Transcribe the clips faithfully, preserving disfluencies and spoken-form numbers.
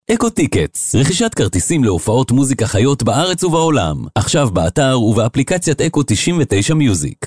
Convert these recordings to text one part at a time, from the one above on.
אקו טיקטס, רכישת כרטיסים להופעות מוזיקה חיות בארץ ובעולם. עכשיו באתר ובאפליקציית אקו תשעים ותשע מיוזיק.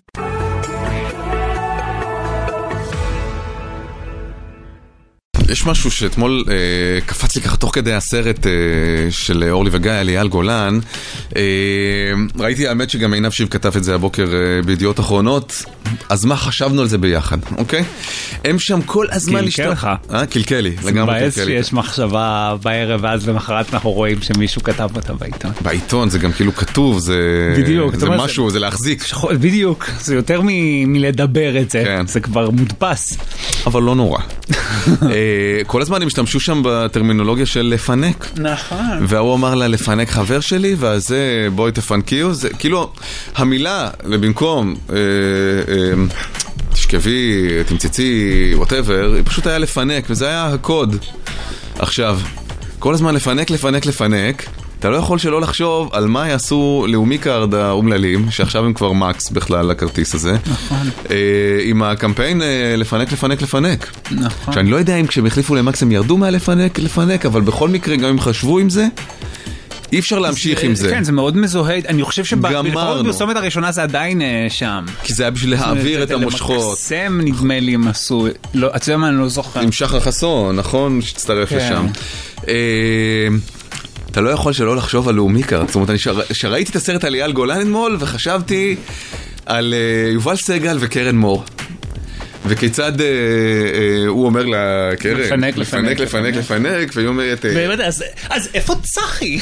יש משהו שאתמול אה, קפץ לי ככה תוך כדי הסרט אה, של אורלי וגיא על אייל גולן. אה, ראיתי האמת שגם עינב שיב כתב את זה הבוקר אה, בידיעות אחרונות. אז מה חשבנו על זה ביחד, אוקיי? הם שם כל הזמן קלקל לך. אה, קלקל לי, לגמרי מבאס קלקל לי. שיש מחשבה בערב ואז למחרת אנחנו רואים שמישהו כתב אותה בעיתון. בעיתון זה גם כאילו כתוב, זה, בדיוק, זה משהו, זה, זה להחזיק. שחול, בדיוק, זה יותר מ- מלדבר את זה, כן. זה כבר מודפס. אבל לא נורא. כל הזמן הם השתמשו שם בטרמינולוגיה של לפנק. נכון. והוא אמר לה לפנק חבר שלי, ואז זה בואי תפנקיו. זה כאילו, המילה במקום אה, אה, תשכבי, תמצצי, whatever, היא פשוט היה לפנק, וזה היה הקוד. עכשיו, כל הזמן לפנק, לפנק, לפנק. אתה לא יכול שלא לחשוב על מה יעשו לאומי קארד האומללים, שעכשיו הם כבר מקס בכלל לכרטיס הזה. נכון. אה, עם הקמפיין אה, לפנק, לפנק, לפנק. נכון. שאני לא יודע אם כשהם החליפו למקס הם ירדו מהלפנק, לפנק, אבל בכל מקרה גם אם חשבו עם זה, אי אפשר להמשיך זה, עם זה. כן, זה מאוד מזוהה. אני חושב גמרנו. שבפרסומת הראשונה זה עדיין אה, שם. כי זה היה בשביל להעביר את המושכות. למקסם נדמה לי הם עשו. לא, אתה יודע מה, אני לא זוכר. עם שחר חסון, נכון? שתצטרף כן. לשם. אה, אתה לא יכול שלא לחשוב על לאומי קארד. זאת אומרת, אני שר... שראיתי את הסרט על אייל גולן אתמול, וחשבתי על uh, יובל סגל וקרן מור. וכיצד uh, uh, הוא אומר לה, קרן, לפנק, לפנק, לפנק, לפנק, והיא אומרת... באמת, אז, אז איפה צחי?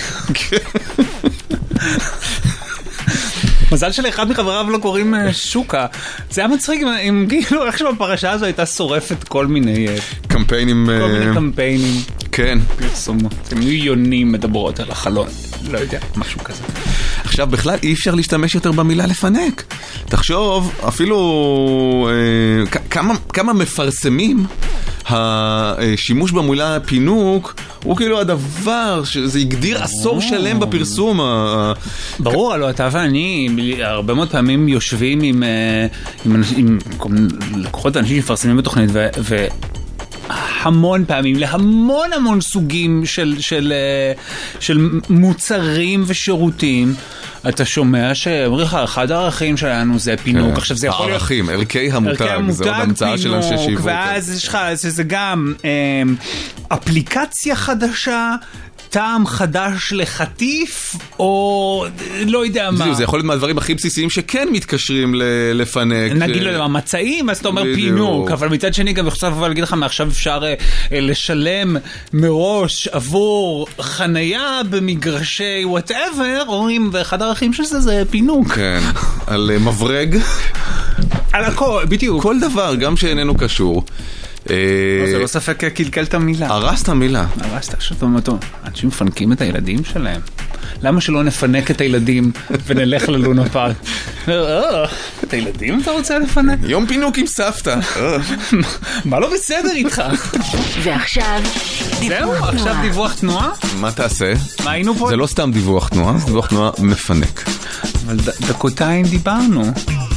מזל שלאחד מחבריו לא קוראים שוקה. זה היה מצחיק אם כאילו איך שבפרשה הזו הייתה שורפת כל מיני קמפיינים. כל מיני קמפיינים. כן. פרסומות. הם היו יונים מדברות על החלון. לא יודע, משהו כזה. עכשיו בכלל אי אפשר להשתמש יותר במילה לפנק. תחשוב, אפילו אה, כמה, כמה מפרסמים השימוש במילה פינוק הוא כאילו הדבר שזה הגדיר עשור שלם בפרסום. ברור, הלוא אתה ואני הרבה מאוד פעמים יושבים עם, עם, עם, עם לקוחות אנשים שמפרסמים בתוכנית ו... ו המון פעמים, להמון המון סוגים של, של, של מוצרים ושירותים, אתה שומע שאומרים לך, אחד הערכים שלנו זה פינוק. כן. עכשיו זה יכול להיות... הערכים, ערכי המותג, המותג זה עוד המצאה של אנשי שיווק. ואז יש לך, זה, זה גם אה, אפליקציה חדשה, טעם חדש לחטיף, או לא יודע מה. זה יכול להיות מהדברים הכי בסיסיים שכן מתקשרים לפנק. נגיד לו למה מצאים, אז אתה אומר פינוק, אבל מצד שני גם עכשיו להגיד לך, מעכשיו אפשר לשלם מראש עבור חנייה במגרשי whatever, אומרים, ואחד הערכים של זה זה פינוק. כן, על מברג. על הכל, בדיוק. כל דבר, גם שאיננו קשור. זה לא ספק קלקל את המילה. הרסת המילה. הרסת, עכשיו תאמתו, אנשים מפנקים את הילדים שלהם. למה שלא נפנק את הילדים ונלך ללונה פארק? את הילדים אתה רוצה לפנק? יום פינוק עם סבתא. מה לא בסדר איתך? ועכשיו זהו, עכשיו דיווח תנועה? מה תעשה? מה היינו פה? זה לא סתם דיווח תנועה, זה דיווח תנועה מפנק. אבל דקותיים דיברנו.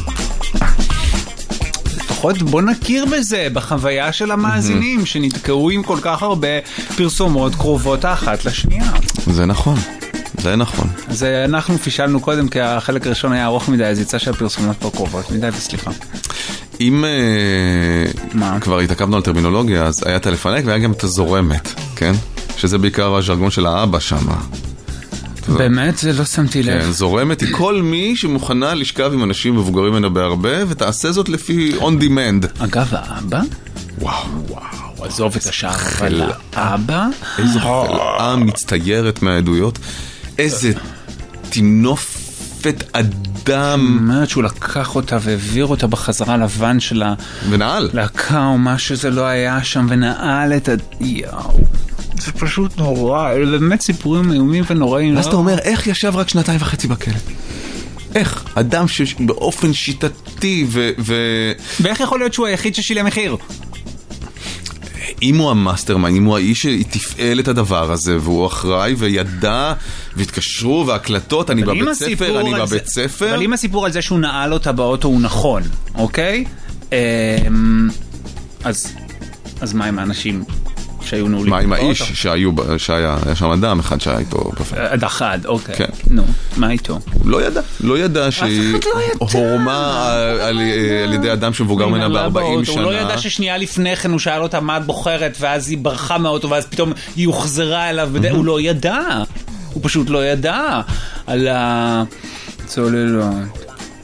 לפחות בוא נכיר בזה, בחוויה של המאזינים, שנתקעו עם כל כך הרבה פרסומות קרובות האחת לשנייה. זה נכון, זה נכון. אז אנחנו פישלנו קודם, כי החלק הראשון היה ארוך מדי, אז יצא שהפרסומות פה קרובות מדי, וסליחה. אם כבר התעכבנו על טרמינולוגיה, אז היה את הלפנק והיה גם את הזורמת, כן? שזה בעיקר הז'רגון של האבא שם. באמת? זה לא שמתי לב. כן, זורמת היא כל מי שמוכנה לשכב עם אנשים מבוגרים ממנה בהרבה, ותעשה זאת לפי on demand. אגב, האבא? וואו, וואו, עזוב את השאר, אבל האבא? איזו חלאה מצטיירת מהעדויות. איזה תינופת אדם. אומרת שהוא לקח אותה והעביר אותה בחזרה לבן שלה. ונעל. להקה או מה שזה לא היה שם, ונעל את ה... יאו. זה פשוט נורא, אלה באמת סיפורים איומים ונוראים. אז אתה אומר, איך ישב רק שנתיים וחצי בכלא? איך? אדם שבאופן שיטתי ו... ואיך יכול להיות שהוא היחיד ששילם מחיר? אם הוא המאסטרמן, אם הוא האיש שתפעל את הדבר הזה, והוא אחראי וידע, והתקשרו, והקלטות, אני בבית ספר, אני בבית ספר. אבל אם הסיפור על זה שהוא נעל אותה באוטו הוא נכון, אוקיי? אז מה עם האנשים שהיו נעולים. מה עם האיש שהיו, שהיה שם אדם אחד שהיה איתו בפעם? עד אחד, אוקיי. כן. נו, מה איתו? הוא לא ידע, לא ידע שהיא אחד לא ידע. הורמה על, על ידי אדם שמבוגר ממנה ב-ארבעים שנה. הוא לא ידע ששנייה לפני כן הוא שאל אותה מה את בוחרת, ואז היא ברחה מאוטו, ואז פתאום היא הוחזרה אליו, בדי... הוא לא ידע. הוא פשוט לא ידע על הצוללות.